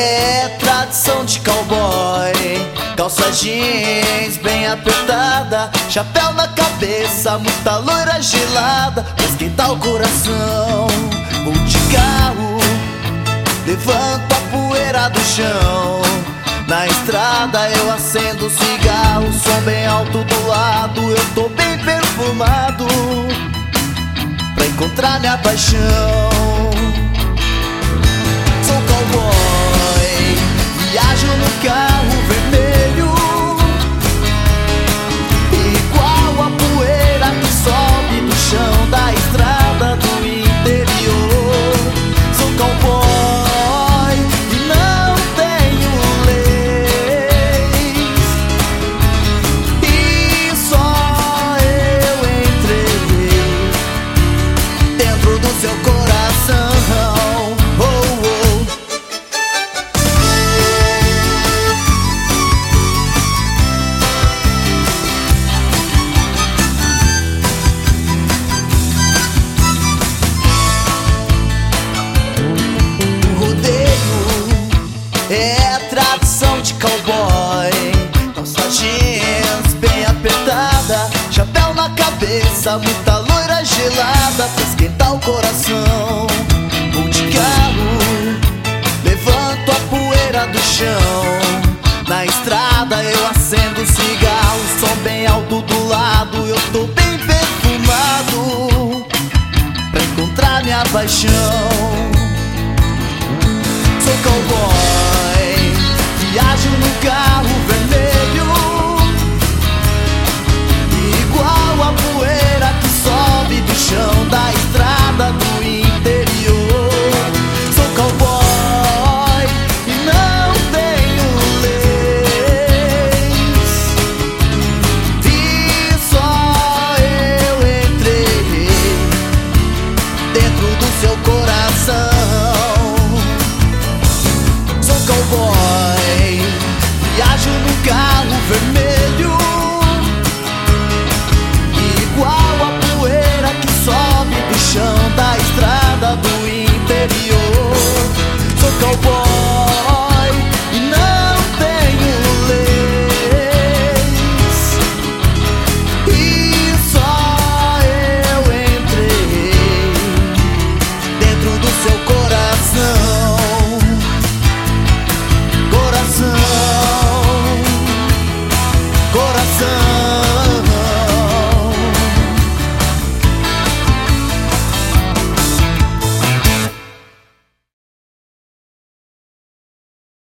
É tradição de cowboy, calça jeans bem apertada, chapéu na cabeça, muita loira gelada pra esquentar o coração. Vou de carro, levanto a poeira do chão. Na estrada eu acendo cigarro, som bem alto do lado. Eu tô bem perfumado pra encontrar minha paixão. Sou cowboy, viajo no carro vermelho, igual a poeira que sobe do chão da estrada do interior. Sou cowboy e não tenho leis, e só eu entrei dentro do seu coração. É tradição de cowboy, calça jeans bem apertada, chapéu na cabeça, muita loira gelada pra esquentar o coração. Vou de carro, levanto a poeira do chão. Na estrada eu acendo cigarro, som bem alto do lado. Eu tô bem perfumado pra encontrar minha paixão.